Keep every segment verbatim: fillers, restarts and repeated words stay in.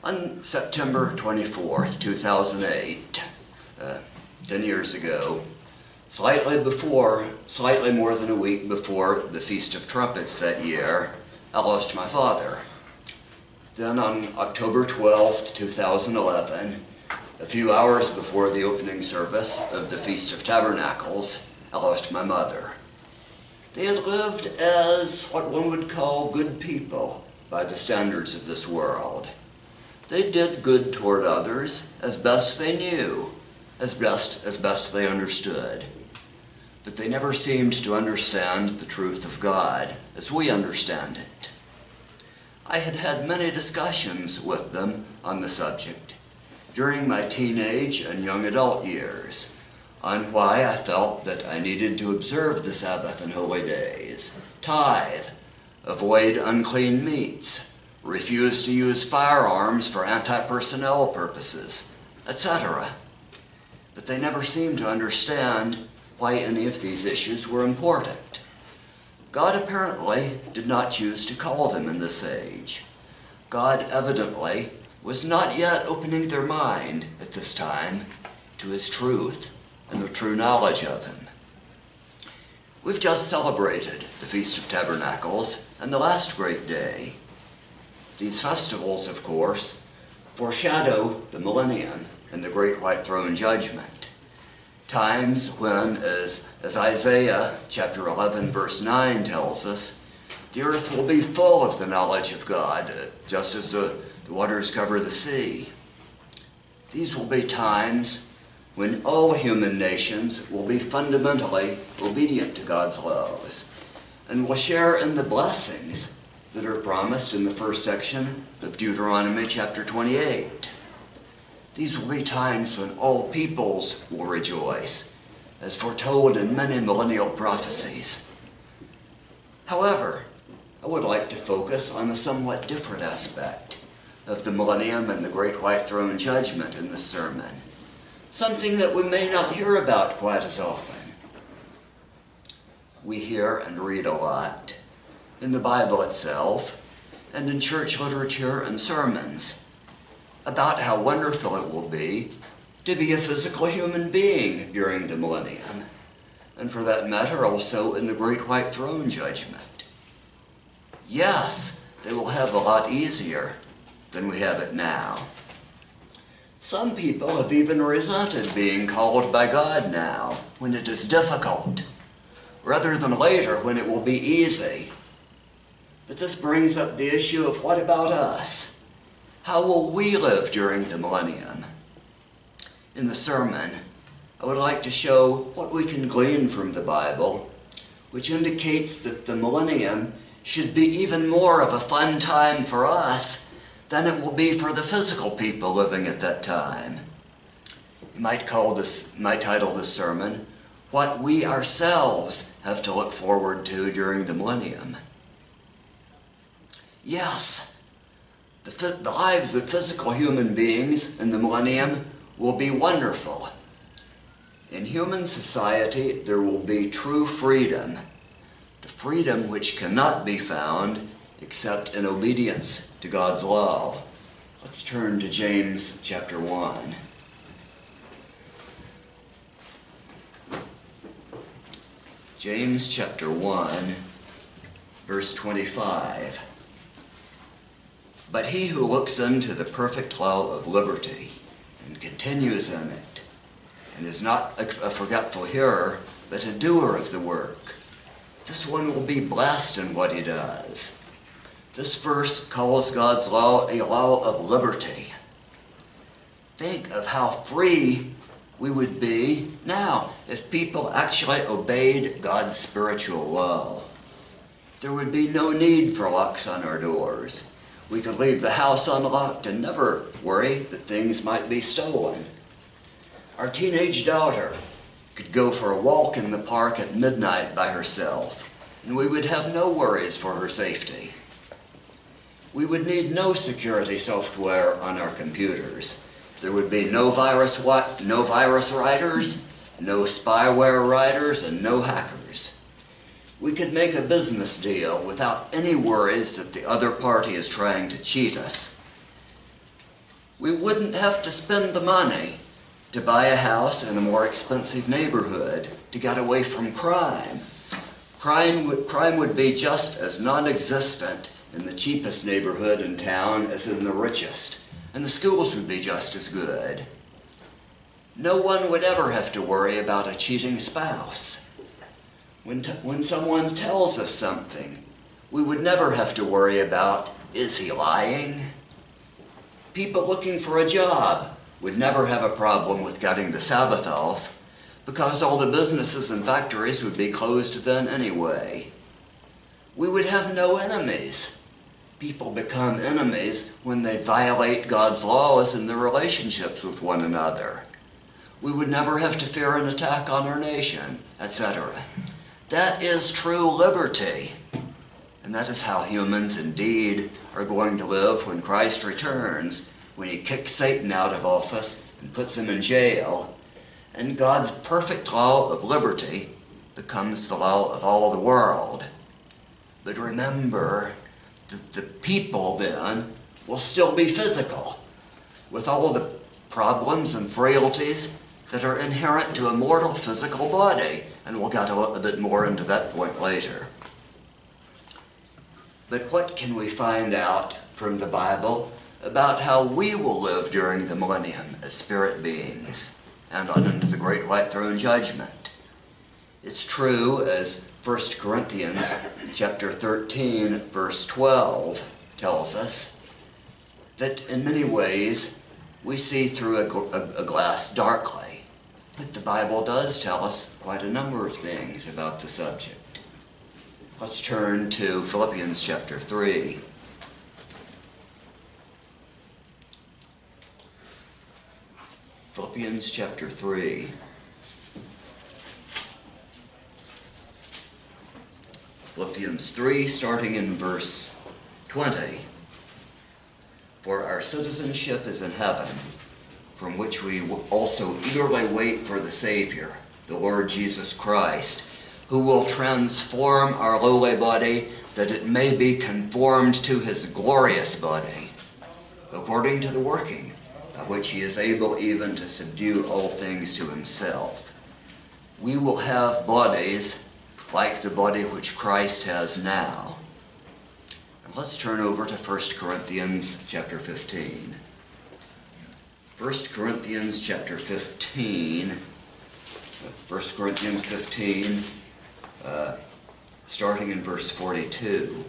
On September twenty-fourth, two thousand eight, uh, ten years ago, slightly before, slightly more than a week before the Feast of Trumpets that year, I lost my father. Then on October twelfth, two thousand eleven, a few hours before the opening service of the Feast of Tabernacles, I lost my mother. They had lived as what one would call good people by the standards of this world. They did good toward others as best they knew, as best as best they understood. But they never seemed to understand the truth of God as we understand it. I had had many discussions with them on the subject during my teenage and young adult years on why I felt that I needed to observe the Sabbath and holy days, tithe, avoid unclean meats, refuse to use firearms for anti-personnel purposes, et cetera. But they never seemed to understand why any of these issues were important. God apparently did not choose to call them in this age. God evidently was not yet opening their mind at this time to his truth and the true knowledge of him. We've just celebrated the Feast of Tabernacles and the last great day. These festivals, of course, foreshadow the millennium and the great white throne judgment. Times when, as, as Isaiah chapter eleven verse nine tells us, the earth will be full of the knowledge of God, uh, just as the, the waters cover the sea. These will be times when all human nations will be fundamentally obedient to God's laws and will share in the blessings that are promised in the first section of Deuteronomy chapter twenty-eight. These will be times when all peoples will rejoice, as foretold in many millennial prophecies. However, I would like to focus on a somewhat different aspect of the millennium and the great white throne judgment in this sermon, something that we may not hear about quite as often. We hear and read a lot in the Bible itself and in church literature and sermons about how wonderful it will be to be a physical human being during the millennium, and for that matter also in the great white throne judgment. Yes, they will have a lot easier than we have it now. Some people have even resented being called by God now when it is difficult, rather than later when it will be easy. But this brings up the issue of what about us? How will we live during the millennium? In the sermon, I would like to show what we can glean from the Bible, which indicates that the millennium should be even more of a fun time for us than it will be for the physical people living at that time. You might call this, might title this sermon, What We Ourselves Have to Look Forward to During the Millennium. Yes, the, the lives of physical human beings in the millennium will be wonderful. In human society, there will be true freedom, the freedom which cannot be found except in obedience to God's law. Let's turn to James chapter one. James chapter one, verse twenty-five. But he who looks unto the perfect law of liberty and continues in it, and is not a forgetful hearer, but a doer of the work, this one will be blessed in what he does. This verse calls God's law a law of liberty. Think of how free we would be now if people actually obeyed God's spiritual law. There would be no need for locks on our doors. We could leave the house unlocked and never worry that things might be stolen. Our teenage daughter could go for a walk in the park at midnight by herself, and we would have no worries for her safety. We would need no security software on our computers. There would be no virus no virus writers, no spyware writers, and no hackers. We could make a business deal without any worries that the other party is trying to cheat us. We wouldn't have to spend the money to buy a house in a more expensive neighborhood to get away from crime. Crime would, crime would be just as non-existent in the cheapest neighborhood in town as in the richest, and the schools would be just as good. No one would ever have to worry about a cheating spouse. When, t- when someone tells us something, we would never have to worry about, is he lying? People looking for a job would never have a problem with getting the Sabbath off, because all the businesses and factories would be closed then anyway. We would have no enemies. People become enemies when they violate God's laws in their relationships with one another. We would never have to fear an attack on our nation, et cetera. That is true liberty. And that is how humans indeed are going to live when Christ returns, when he kicks Satan out of office and puts him in jail, and God's perfect law of liberty becomes the law of all the world. But remember that the people then will still be physical, with all the problems and frailties that are inherent to a mortal physical body, and we'll get a little bit more into that point later. But what can we find out from the Bible about how we will live during the millennium as spirit beings and on into the great white throne judgment? It's true, as First Corinthians chapter thirteen, verse twelve tells us, that in many ways we see through a, a, a glass darkly. But the Bible does tell us quite a number of things about the subject. Let's turn to Philippians chapter three. Philippians chapter three. Philippians three, starting in verse twenty. For our citizenship is in heaven, from which we also eagerly wait for the Savior, the Lord Jesus Christ, who will transform our lowly body, that it may be conformed to his glorious body, according to the working by which he is able even to subdue all things to himself. We will have bodies like the body which Christ has now. And let's turn over to First Corinthians chapter fifteen. First Corinthians chapter fifteen. First Corinthians fifteen. Uh, starting in verse forty-two.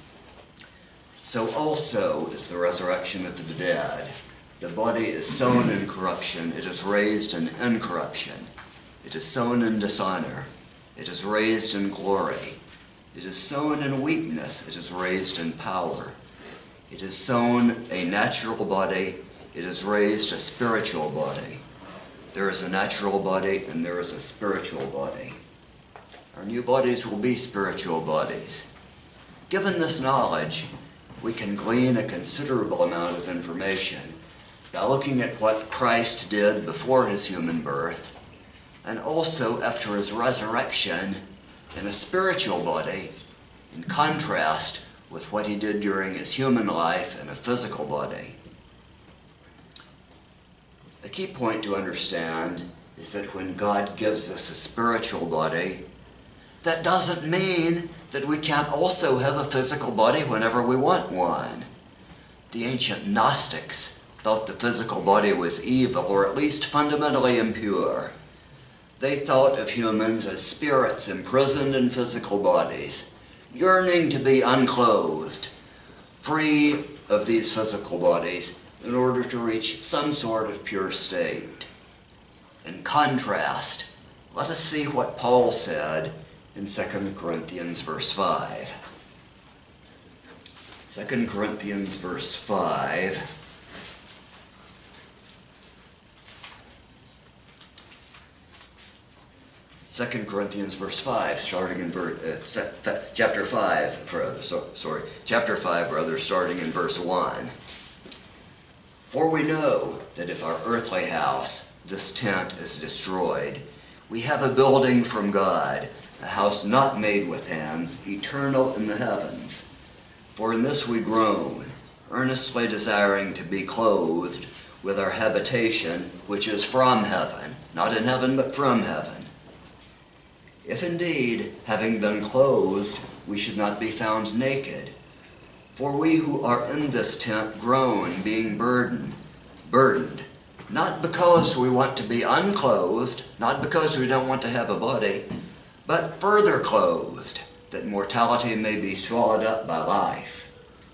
So also is the resurrection of the dead. The body is sown in corruption, it is raised in incorruption. It is sown in dishonor, it is raised in glory. It is sown in weakness, it is raised in power. It is sown a natural body, it is raised a spiritual body. There is a natural body and there is a spiritual body. Our new bodies will be spiritual bodies. Given this knowledge, we can glean a considerable amount of information by looking at what Christ did before his human birth, and also after his resurrection in a spiritual body, in contrast with what he did during his human life in a physical body. A key point to understand is that when God gives us a spiritual body, that doesn't mean that we can't also have a physical body whenever we want one. The ancient Gnostics thought the physical body was evil, or at least fundamentally impure. They thought of humans as spirits imprisoned in physical bodies, yearning to be unclothed, free of these physical bodies in order to reach some sort of pure state. In contrast, let us see what Paul said in Second Corinthians verse five. Second Corinthians verse five. Second Corinthians verse five, starting in verse, uh, se- chapter five, for other, so, sorry, chapter five, rather, starting in verse one. For we know that if our earthly house, this tent, is destroyed, we have a building from God, a house not made with hands, eternal in the heavens. For in this we groan, earnestly desiring to be clothed with our habitation, which is from heaven, not in heaven, but from heaven. If indeed, having been clothed, we should not be found naked. For we who are in this tent groan, being burdened, burdened, not because we want to be unclothed, not because we don't want to have a body, but further clothed, that mortality may be swallowed up by life.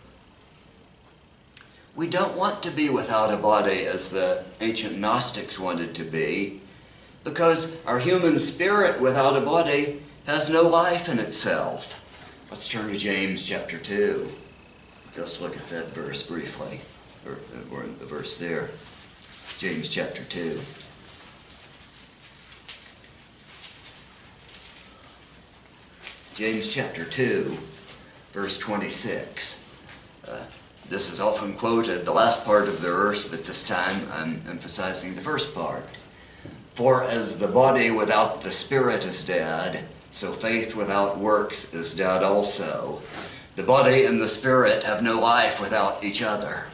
We don't want to be without a body as the ancient Gnostics wanted to be, because our human spirit without a body has no life in itself. Let's turn to James chapter two. Just look at that verse briefly, or, or in the verse there. James chapter two. James chapter two, verse twenty-six. Uh, this is often quoted, the last part of the verse, but this time I'm emphasizing the first part. For as the body without the spirit is dead, so faith without works is dead also. The body and the spirit have no life without each other.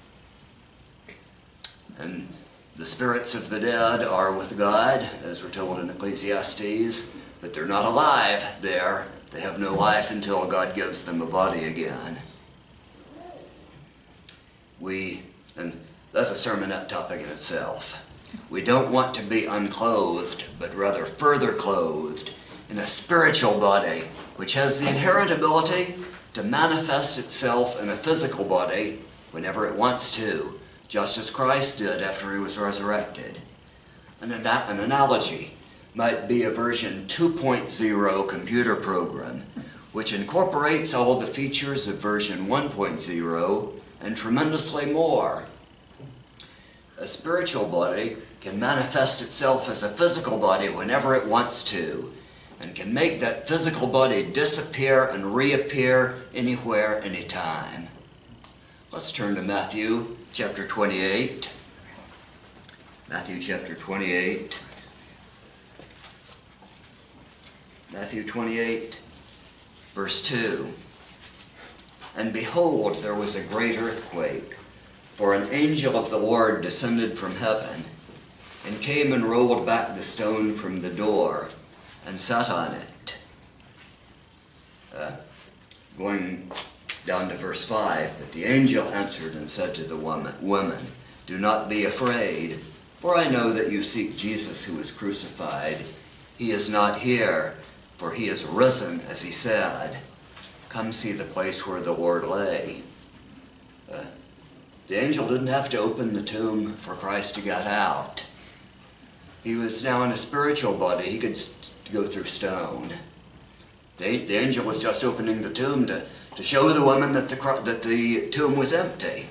And the spirits of the dead are with God, as we're told in Ecclesiastes, but they're not alive there. They have no life until God gives them a body again. We, and that's a sermonette topic in itself. We don't want to be unclothed, but rather further clothed in a spiritual body, which has the inherent ability to manifest itself in a physical body whenever it wants to, just as Christ did after he was resurrected. An, ana- an analogy might be a version two point oh computer program, which incorporates all the features of version one point oh and tremendously more. A spiritual body can manifest itself as a physical body whenever it wants to, and can make that physical body disappear and reappear anywhere, anytime. Let's turn to Matthew chapter twenty-eight. Matthew chapter twenty-eight. Matthew twenty-eight, verse two. And behold, there was a great earthquake, for an angel of the Lord descended from heaven, and came and rolled back the stone from the door, and sat on it. Uh, going down to verse five, but the angel answered and said to the woman, Woman, do not be afraid, for I know that you seek Jesus who was crucified. He is not here, for he is risen, as he said. Come see the place where the Lord lay. Uh, the angel didn't have to open the tomb for Christ to get out. He was now in a spiritual body. He could st- go through stone. The, the angel was just opening the tomb to, to show the woman that the, that the tomb was empty.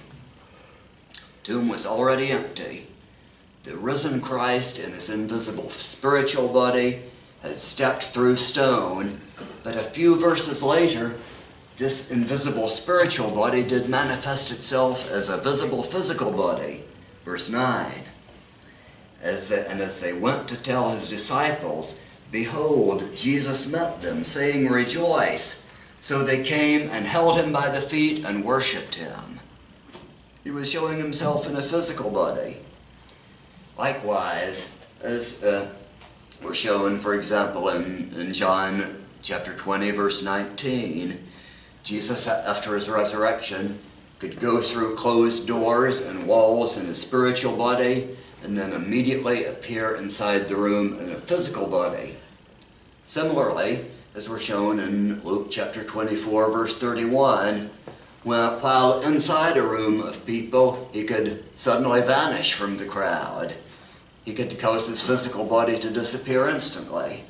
The tomb was already empty. The risen Christ in his invisible spiritual body had stepped through stone, but a few verses later, this invisible spiritual body did manifest itself as a visible physical body. Verse nine. As the, and as they went to tell his disciples, behold, Jesus met them, saying, Rejoice. So they came and held him by the feet and worshipped him. He was showing himself in a physical body. Likewise, as uh, we're shown, for example, in, in John chapter twenty, verse nineteen, Jesus, after his resurrection, could go through closed doors and walls in his spiritual body, and then immediately appear inside the room in a physical body. Similarly, as we're shown in Luke chapter twenty-four, verse thirty-one, while inside a room of people, he could suddenly vanish from the crowd. He could cause his physical body to disappear instantly.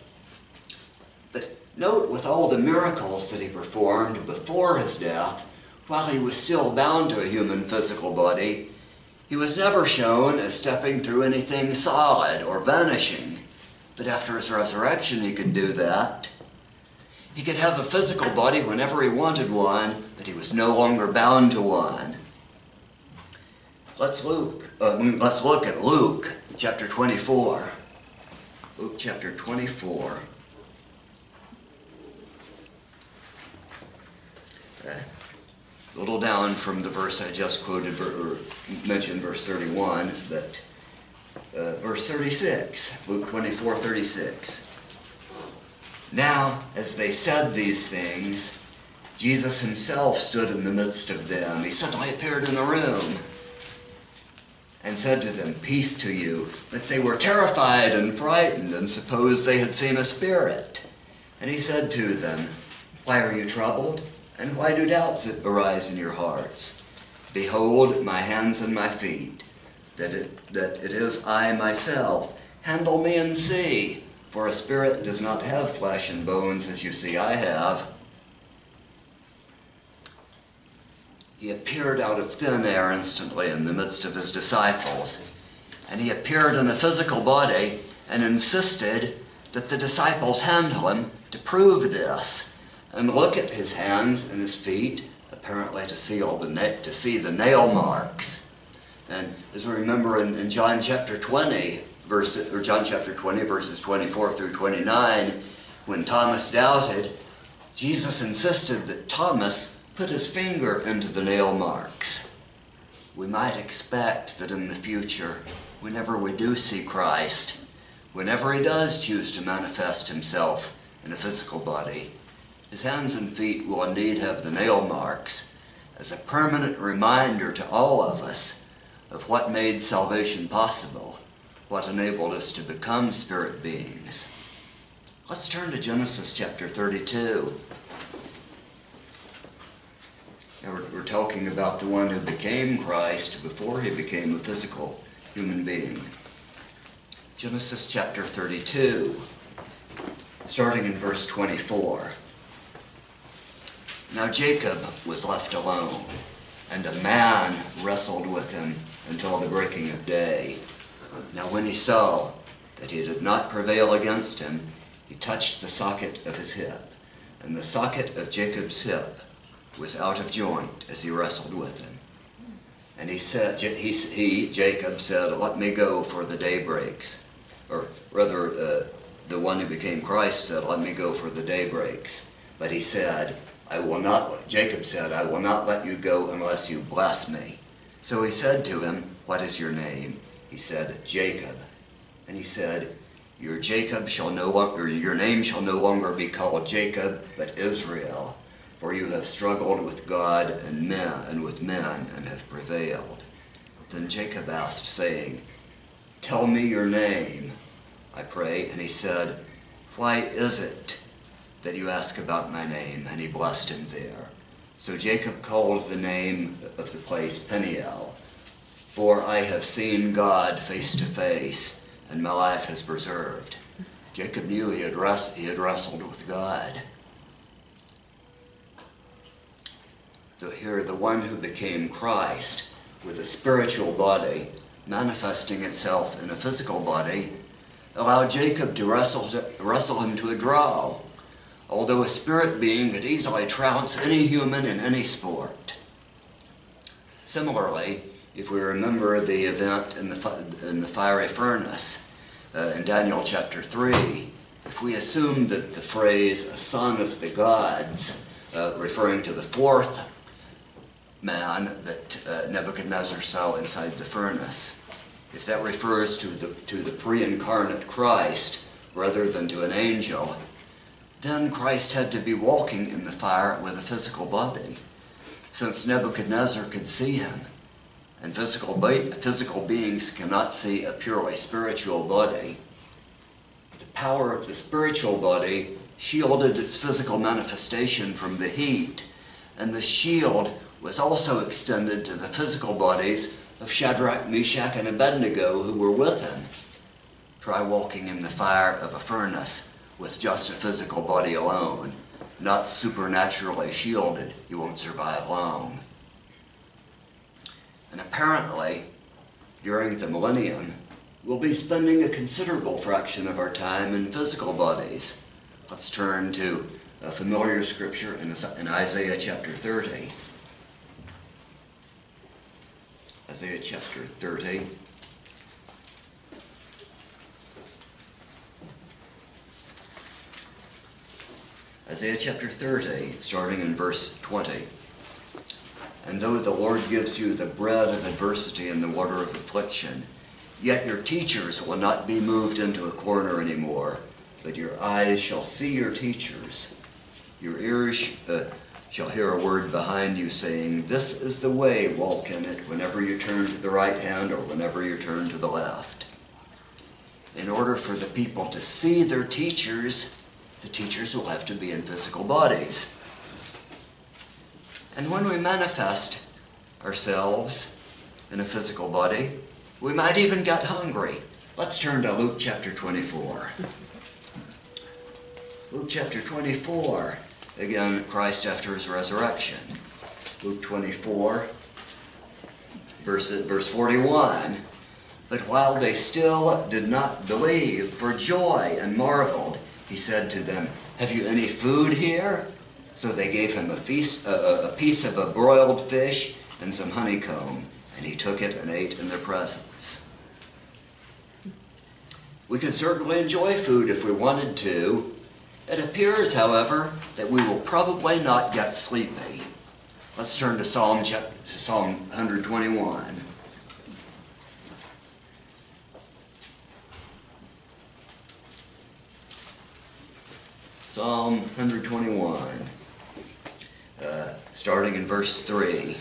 But note, with all the miracles that he performed before his death, while he was still bound to a human physical body, he was never shown as stepping through anything solid or vanishing. But after his resurrection, he could do that. He could have a physical body whenever he wanted one, but he was no longer bound to one. Let's look, uh, let's look at Luke chapter twenty-four. Luke chapter twenty-four. Okay. a little down from the verse I just quoted, or mentioned, verse thirty-one, but uh, verse thirty-six, Luke twenty-four, thirty-six. Now, as they said these things, Jesus himself stood in the midst of them. He suddenly appeared in the room and said to them, "Peace to you." But they were terrified and frightened and supposed they had seen a spirit. And he said to them, "Why are you troubled? And why do doubts arise in your hearts? Behold my hands and my feet, that it, that it is I myself. Handle me and see, for a spirit does not have flesh and bones as you see I have." He appeared out of thin air instantly in the midst of his disciples, and he appeared in a physical body and insisted that the disciples handle him to prove this and look at his hands and his feet, apparently to see all the na- to see the nail marks. And as we remember in, in John chapter twenty, verse, or John chapter twenty, verses twenty-four through twenty-nine, when Thomas doubted, Jesus insisted that Thomas put his finger into the nail marks. We might expect that in the future, whenever we do see Christ, whenever he does choose to manifest himself in a physical body, his hands and feet will indeed have the nail marks as a permanent reminder to all of us of what made salvation possible, what enabled us to become spirit beings. Let's turn to Genesis chapter thirty-two. Now we're, we're talking about the one who became Christ before he became a physical human being. Genesis chapter thirty-two, starting in verse twenty-four. Now Jacob was left alone, and a man wrestled with him until the breaking of day. Now when he saw that he did not prevail against him, he touched the socket of his hip, and the socket of Jacob's hip was out of joint as he wrestled with him. And he said, he, he Jacob said, "Let me go, for the day breaks." Or rather, uh, the one who became Christ said, "Let me go, for the day breaks." But he said, I will not, Jacob said, "I will not let you go unless you bless me." So he said to him, "What is your name?" He said, "Jacob." And he said, Your Jacob shall no longer, your name shall no longer be called Jacob, but Israel. For you have struggled with God and men and with men and have prevailed. Then Jacob asked, saying, "Tell me your name, I pray." And he said, "Why is it that you ask about my name?" And he blessed him there. So Jacob called the name of the place Peniel, for I have seen God face to face, and my life is preserved. Jacob knew he had, wrest- he had wrestled with God. So here, the one who became Christ with a spiritual body manifesting itself in a physical body allowed Jacob to wrestle, to, wrestle him to a draw, although a spirit being could easily trounce any human in any sport. Similarly, if we remember the event in the, in the fiery furnace uh, in Daniel chapter three, if we assume that the phrase "a son of the gods," uh, referring to the fourth man that uh, Nebuchadnezzar saw inside the furnace, if that refers to the, to the pre-incarnate Christ rather than to an angel, then Christ had to be walking in the fire with a physical body, since Nebuchadnezzar could see him, and physical, be- physical beings cannot see a purely spiritual body. The power of the spiritual body shielded its physical manifestation from the heat, and the shield was also extended to the physical bodies of Shadrach, Meshach, and Abednego who were with him. Try walking in the fire of a furnace with just a physical body alone, not supernaturally shielded. You won't survive long. And apparently, during the millennium, we'll be spending a considerable fraction of our time in physical bodies. Let's turn to a familiar scripture in Isaiah chapter thirty. Isaiah chapter thirty. Isaiah chapter thirty, starting in verse twenty. And though the Lord gives you the bread of adversity and the water of affliction, yet your teachers will not be moved into a corner anymore, but your eyes shall see your teachers. Your ears uh, shall hear a word behind you saying, this is the way, walk in it, whenever you turn to the right hand or whenever you turn to the left. In order for the people to see their teachers, the teachers will have to be in physical bodies. And when we manifest ourselves in a physical body, we might even get hungry. Let's turn to Luke chapter twenty-four. Luke chapter twenty-four, again, Christ after his resurrection. Luke twenty-four, verse, verse forty-one. But while they still did not believe for joy and marveled, he said to them, have you any food here? So they gave him a, feast, a, a piece of a broiled fish and some honeycomb, and he took it and ate in their presence. We could certainly enjoy food if we wanted to. It appears, however, that we will probably not get sleepy. Let's turn to Psalm, chapter, Psalm one twenty-one. Psalm one twenty-one, uh, starting in verse three.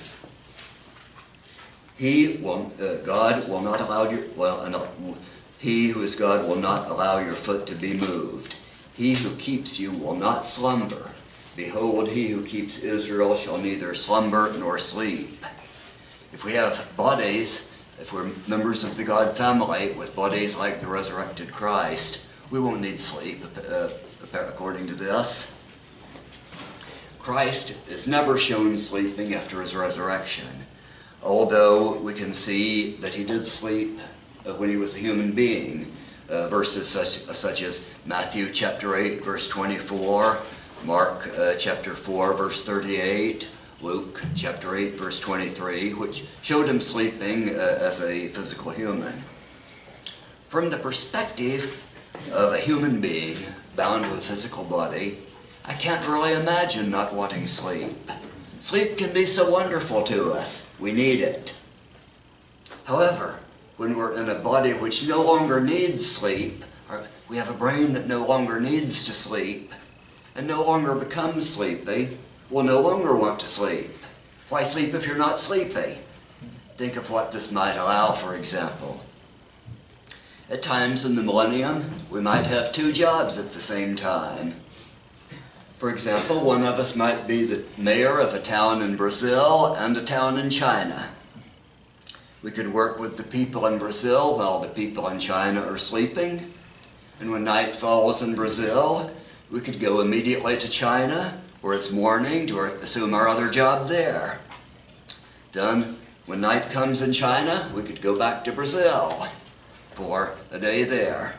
He will, uh, God will not allow your, well, uh, he who is God will not allow your foot to be moved. He who keeps you will not slumber. Behold, he who keeps Israel shall neither slumber nor sleep. If we have bodies, if we're members of the God family with bodies like the resurrected Christ, we won't need sleep, uh, according to this. Christ is never shown sleeping after his resurrection, although we can see that he did sleep when he was a human being. Uh, verses such, uh, such as Matthew chapter eight, verse twenty-four, Mark uh, chapter four, verse thirty-eight, Luke chapter eight, verse twenty-three, which showed him sleeping uh, as a physical human. From the perspective of a human being bound to a physical body, I can't really imagine not wanting sleep. Sleep can be so wonderful to us. We need it. However, when we're in a body which no longer needs sleep, or we have a brain that no longer needs to sleep, and no longer becomes sleepy, we'll no longer want to sleep. Why sleep if you're not sleepy? Think of what this might allow, for example. At times in the millennium, we might have two jobs at the same time. For example, one of us might be the mayor of a town in Brazil and a town in China. We could work with the people in Brazil while the people in China are sleeping. And when night falls in Brazil, we could go immediately to China, where it's morning, to assume our other job there. Then, when night comes in China, we could go back to Brazil for a day there.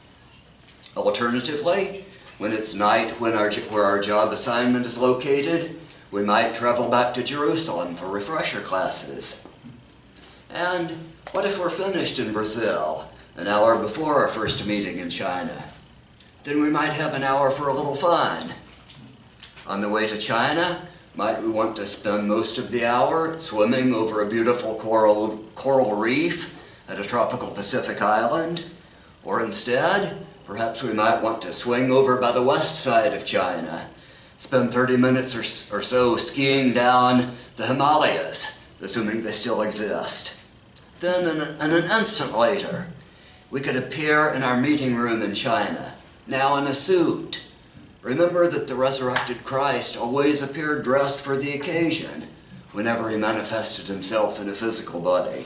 Alternatively, when it's night when our, where our job assignment is located, we might travel back to Jerusalem for refresher classes. And what if we're finished in Brazil an hour before our first meeting in China? Then we might have an hour for a little fun. On the way to China, might we want to spend most of the hour swimming over a beautiful coral, coral reef at a tropical Pacific island? Or instead, perhaps we might want to swing over by the west side of China, spend thirty minutes or, or so skiing down the Himalayas, assuming they still exist. Then, in, a, in an instant later, we could appear in our meeting room in China, now in a suit. Remember that the resurrected Christ always appeared dressed for the occasion, whenever he manifested himself in a physical body.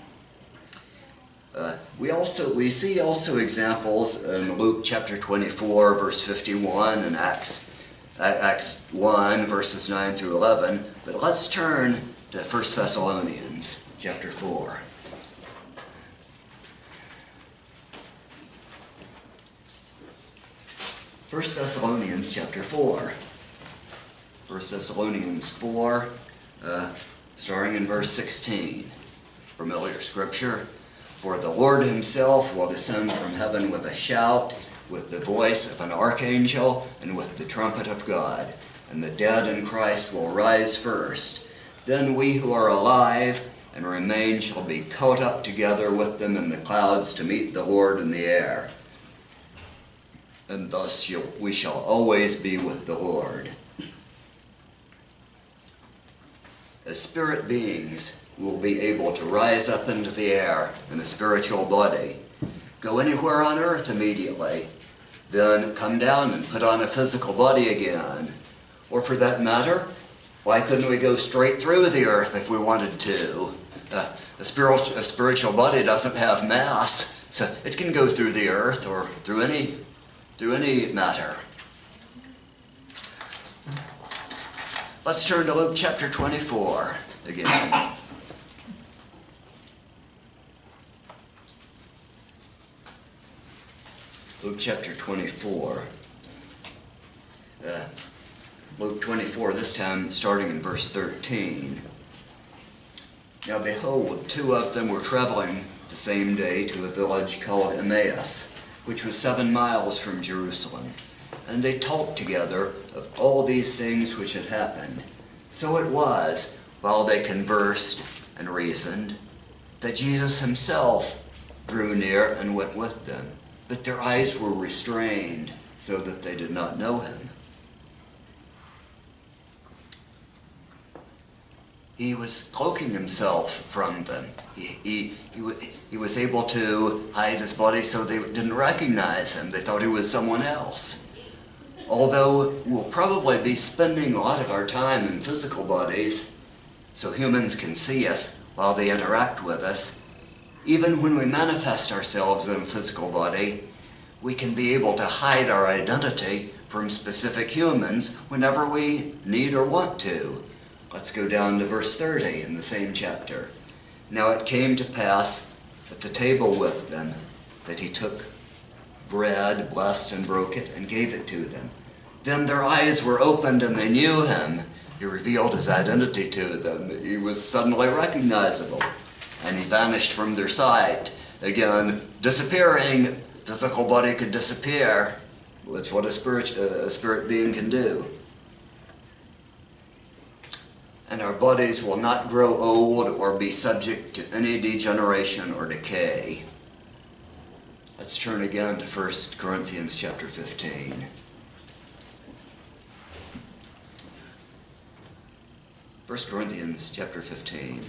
Uh, we also we see also examples in Luke chapter twenty-four, verse fifty-one, and Acts Acts one, verses nine through eleven. But let's turn to First Thessalonians chapter four. First Thessalonians chapter four. First Thessalonians four, uh, starting in verse sixteen. Familiar scripture. For the Lord himself will descend from heaven with a shout, with the voice of an archangel, and with the trumpet of God. And the dead in Christ will rise first. Then we who are alive and remain shall be caught up together with them in the clouds to meet the Lord in the air. And thus shall, we shall always be with the Lord. As spirit beings, we will be able to rise up into the air in a spiritual body, go anywhere on earth immediately, then come down and put on a physical body again. Or for that matter, why couldn't we go straight through the earth if we wanted to? Uh, a, spiritual, a spiritual body doesn't have mass, so it can go through the earth or through any, through any matter. Let's turn to Luke chapter twenty-four again. Luke chapter twenty-four. Uh, Luke twenty-four, this time starting in verse thirteen. Now behold, two of them were traveling the same day to a village called Emmaus, which was seven miles from Jerusalem. And they talked together of all these things which had happened. So it was, while they conversed and reasoned, that Jesus himself drew near and went with them. But their eyes were restrained, so that they did not know him. He was cloaking himself from them. He, he, he, he was able to hide his body so they didn't recognize him. They thought he was someone else. Although we'll probably be spending a lot of our time in physical bodies so humans can see us while they interact with us, even when we manifest ourselves in a physical body, we can be able to hide our identity from specific humans whenever we need or want to. Let's go down to verse thirty in the same chapter. Now it came to pass at the table with them that he took bread, blessed and broke it, and gave it to them. Then their eyes were opened and they knew him. He revealed his identity to them. He was suddenly recognizable, and he vanished from their sight. Again, disappearing, physical body could disappear. It's what a spirit, a spirit being can do. And our bodies will not grow old or be subject to any degeneration or decay. Let's turn again to First Corinthians chapter fifteen. First Corinthians chapter fifteen.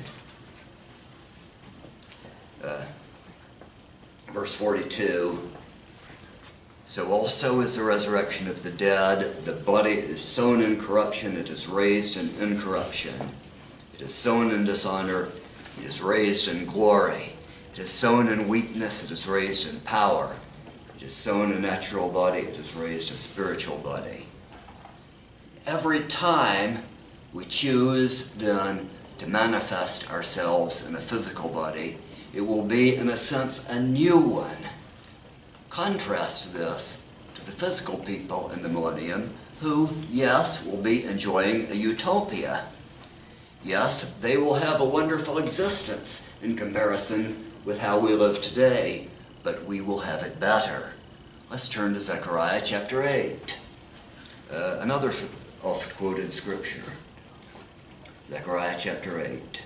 Uh, verse forty-two. So also is the resurrection of the dead. The body is sown in corruption, it is raised in incorruption. It is sown in dishonor, it is raised in glory. It is sown in weakness, it is raised in power. It is sown a natural body, it is raised a spiritual body. Every time we choose then to manifest ourselves in a physical body, it will be, in a sense, a new one. Contrast this to the physical people in the millennium who, yes, will be enjoying a utopia. Yes, they will have a wonderful existence in comparison with how we live today, but we will have it better. Let's turn to Zechariah chapter eight, uh, another oft-quoted scripture. Zechariah chapter eight.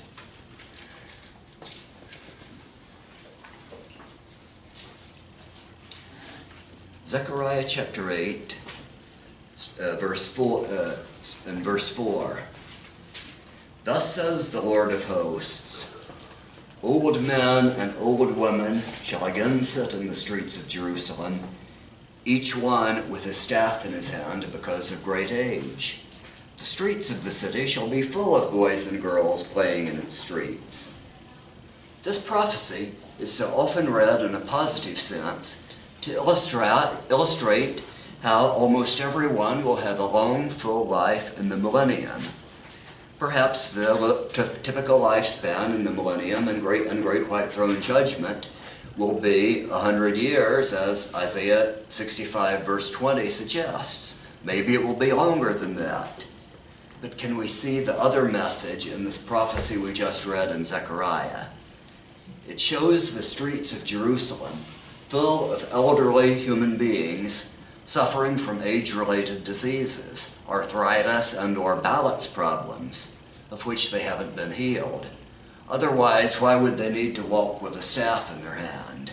Zechariah chapter eight, uh, verse four, uh, and verse four. Thus says the Lord of hosts, old men and old women shall again sit in the streets of Jerusalem, each one with a staff in his hand because of great age. The streets of the city shall be full of boys and girls playing in its streets. This prophecy is so often read in a positive sense to illustrate, illustrate how almost everyone will have a long, full life in the millennium. Perhaps the t- typical lifespan in the millennium and great and great white throne judgment will be a hundred years, as Isaiah sixty-five verse twenty suggests. Maybe it will be longer than that. But can we see the other message in this prophecy we just read in Zechariah? It shows the streets of Jerusalem full of elderly human beings suffering from age-related diseases, arthritis and or balance problems. of which they haven't been healed. Otherwise, why would they need to walk with a staff in their hand?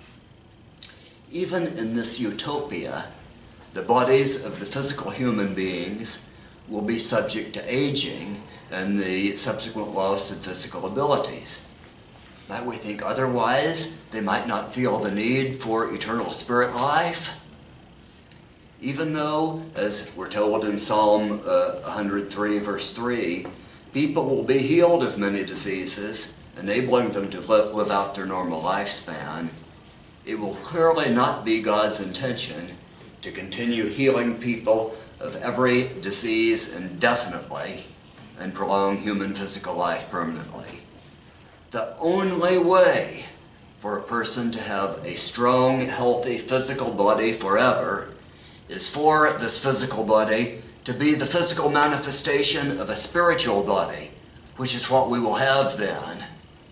Even in this utopia, the bodies of the physical human beings will be subject to aging and the subsequent loss of physical abilities. Might we think otherwise? They might not feel the need for eternal spirit life? Even though, as we're told in Psalm uh, one hundred three, verse three, people will be healed of many diseases, enabling them to live, live out their normal lifespan, it will clearly not be God's intention to continue healing people of every disease indefinitely and prolong human physical life permanently. The only way for a person to have a strong, healthy physical body forever is for this physical body to be the physical manifestation of a spiritual body, which is what we will have then.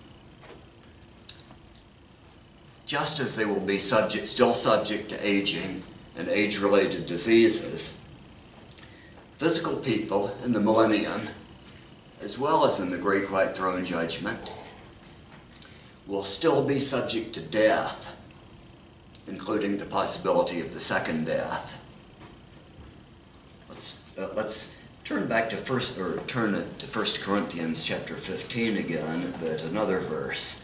Just as they will be subject, still subject to aging and age-related diseases, physical people in the millennium, as well as in the Great White Throne Judgment, will still be subject to death, including the possibility of the second death. Let's uh, let's turn back to first or turn to First Corinthians chapter fifteen again, but another verse.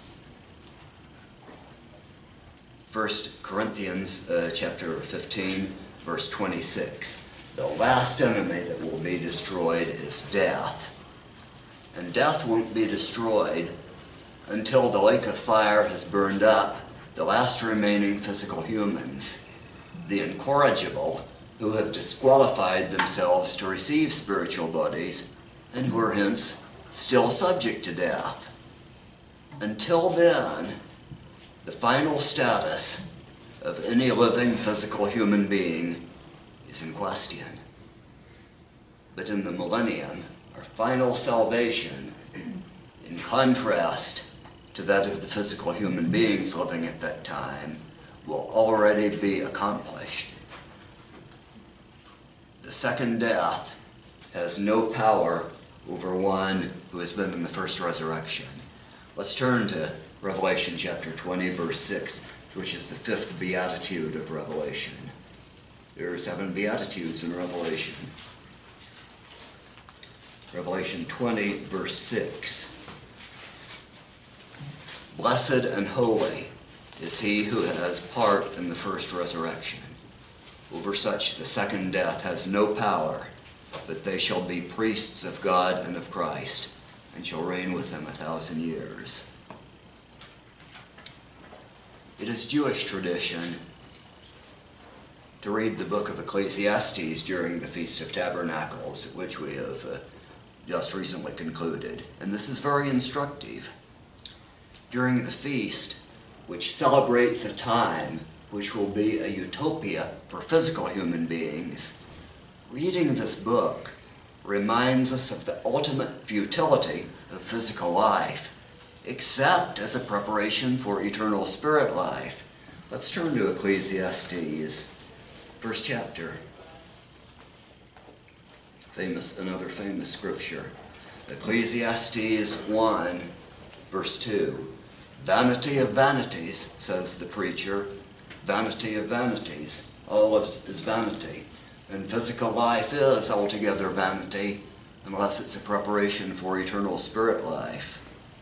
First Corinthians uh, chapter fifteen, verse twenty-six. The last enemy that will be destroyed is death. And death won't be destroyed until the lake of fire has burned up the last remaining physical humans, the incorrigible, who have disqualified themselves to receive spiritual bodies and who are hence still subject to death. Until then, the final status of any living physical human being is in question. But in the millennium, our final salvation, in contrast to that of the physical human beings living at that time, will already be accomplished. The second death has no power over one who has been in the first resurrection. Let's turn to Revelation chapter twenty, verse six, which is the fifth beatitude of Revelation. There are seven beatitudes in Revelation. Revelation twenty, verse six. Blessed and holy is he who has part in the first resurrection. Over such the second death has no power, but they shall be priests of God and of Christ, and shall reign with him a thousand years. It is Jewish tradition to read the book of Ecclesiastes during the Feast of Tabernacles, which we have uh, just recently concluded. And this is very instructive. During the feast, which celebrates a time which will be a utopia for physical human beings, reading this book reminds us of the ultimate futility of physical life, except as a preparation for eternal spirit life. Let's turn to Ecclesiastes, first chapter. Famous, another famous scripture. Ecclesiastes one, verse two. Vanity of vanities, says the preacher. Vanity of vanities. All is, is vanity. And physical life is altogether vanity, unless it's a preparation for eternal spirit life.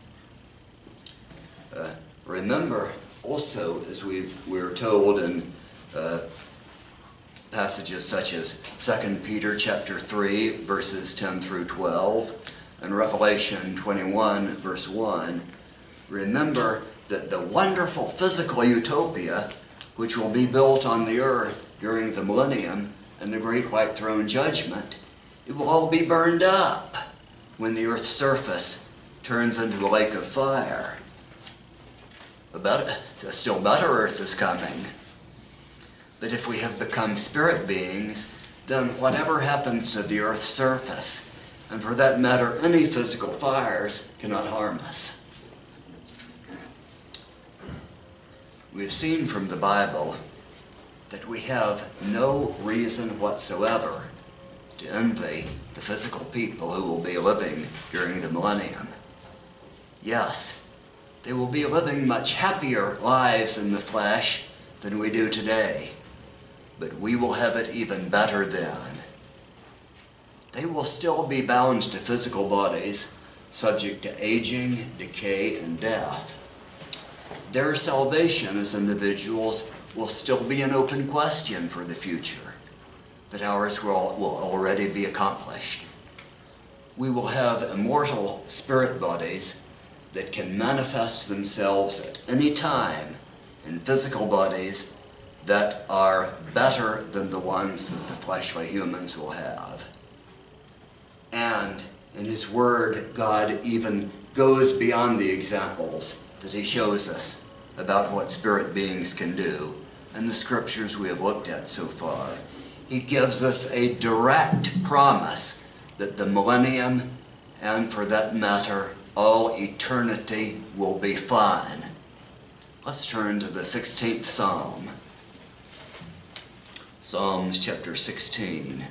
Uh, remember also, as we've, we're told in uh, passages such as Second Peter chapter three, verses ten through twelve, and Revelation twenty-one, verse one, remember that the wonderful physical utopia which will be built on the earth during the millennium and the Great White Throne Judgment, it will all be burned up when the earth's surface turns into a lake of fire. A, better, a still better earth is coming. But if we have become spirit beings, then whatever happens to the earth's surface, and for that matter any physical fires, cannot harm us. We've seen from the Bible that we have no reason whatsoever to to envy the physical people who will be living during the millennium. Yes, they will be living much happier lives in the flesh than we do today, but we will have it even better then. They will still be bound to physical bodies, subject to aging, decay, and death. Their salvation as individuals will still be an open question for the future, but ours will, will already be accomplished. We will have immortal spirit bodies that can manifest themselves at any time in physical bodies that are better than the ones that the fleshly humans will have. And in His Word, God even goes beyond the examples that He shows us about what spirit beings can do and the scriptures we have looked at so far. He gives us a direct promise that the millennium, and for that matter, all eternity, will be fine. Let's turn to the sixteenth Psalm. Psalms chapter sixteen.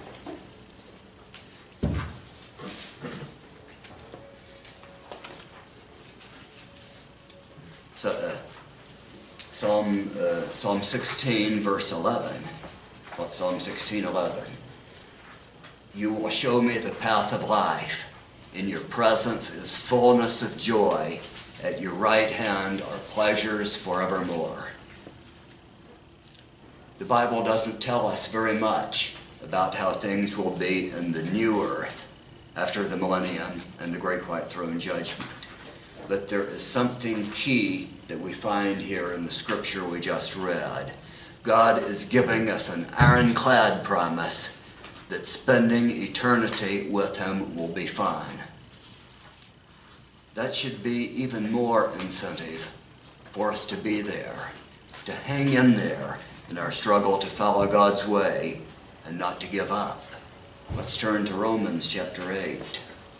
So, uh, Psalm, uh, Psalm sixteen, verse eleven. What, Psalm sixteen, eleven. You will show me the path of life. In your presence is fullness of joy. At your right hand are pleasures forevermore. The Bible doesn't tell us very much about how things will be in the new earth after the millennium and the great white throne judgment. But there is something key that we find here in the scripture we just read. God is giving us an ironclad promise that spending eternity with Him will be fine. That should be even more incentive for us to be there, to hang in there in our struggle to follow God's way and not to give up. Let's turn to Romans chapter eight.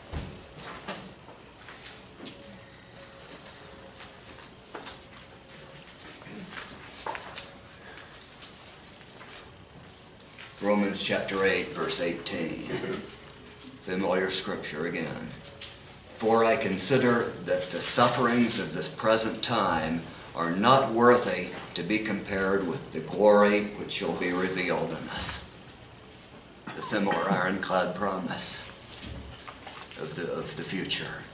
Romans chapter eight, verse eighteen. Familiar scripture again. For I consider that the sufferings of this present time are not worthy to be compared with the glory which shall be revealed in us. A similar ironclad promise of the, of the future.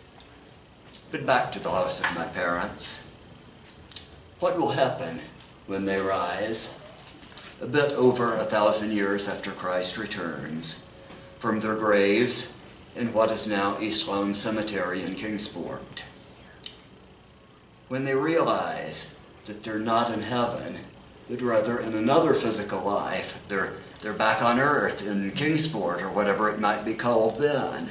But back to the house of my parents. What will happen when they rise, a bit over a thousand years after Christ returns, from their graves in what is now East Lawn Cemetery in Kingsport? When they realize that they're not in heaven, but rather in another physical life, they're, they're back on earth in Kingsport or whatever it might be called then.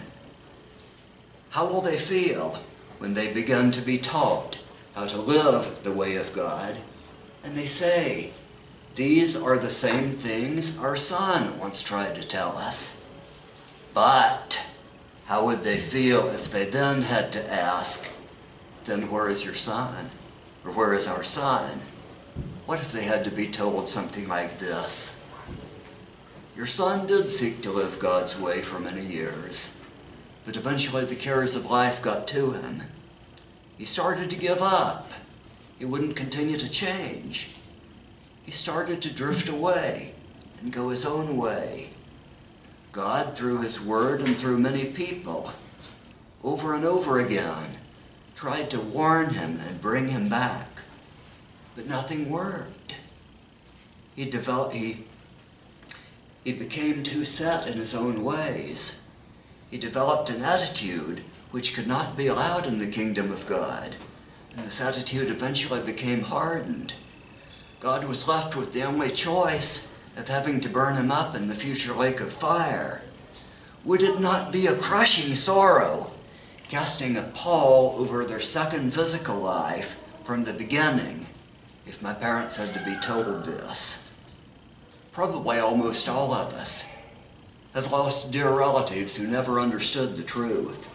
How will they feel when they begin to be taught how to live the way of God, and they say, these are the same things our son once tried to tell us? But how would they feel if they then had to ask, then where is your son? Or where is our son? What if they had to be told something like this? Your son did seek to live God's way for many years, but eventually the cares of life got to him. He started to give up. He wouldn't continue to change. He started to drift away and go his own way. God, through His Word and through many people, over and over again, tried to warn him and bring him back, but nothing worked. He developed, he, he became too set in his own ways. He developed an attitude which could not be allowed in the kingdom of God, and this attitude eventually became hardened. God was left with the only choice of having to burn him up in the future lake of fire. Would it not be a crushing sorrow, casting a pall over their second physical life from the beginning, if my parents had to be told this? Probably almost all of us have lost dear relatives who never understood the truth.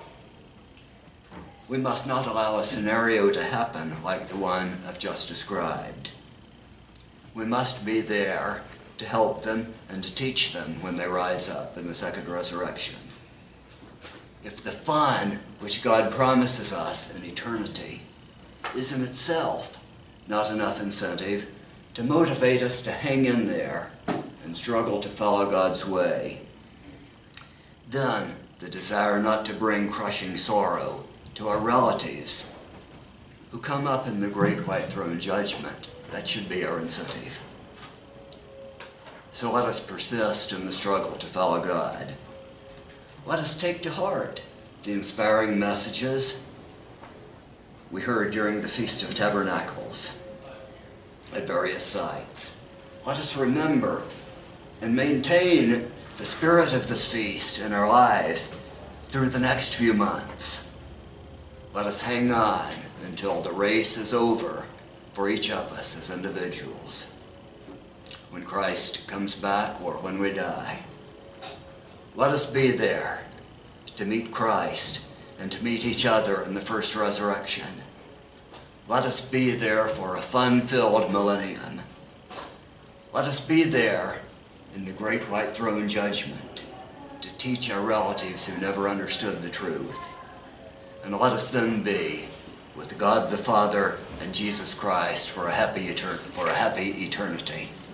We must not allow a scenario to happen like the one I've just described. We must be there to help them and to teach them when they rise up in the second resurrection. If the fun which God promises us in eternity is in itself not enough incentive to motivate us to hang in there and struggle to follow God's way, then the desire not to bring crushing sorrow to our relatives who come up in the great white throne judgment, that should be our incentive. So let us persist in the struggle to follow God. Let us take to heart the inspiring messages we heard during the Feast of Tabernacles at various sites. Let us remember and maintain the spirit of this feast in our lives through the next few months. Let us hang on until the race is over for each of us as individuals. When Christ comes back or when we die, let us be there to meet Christ and to meet each other in the first resurrection. Let us be there for a fun-filled millennium. Let us be there in the great white throne judgment to teach our relatives who never understood the truth. And let us then be with God the Father and Jesus Christ for a happy etern- for a happy eternity.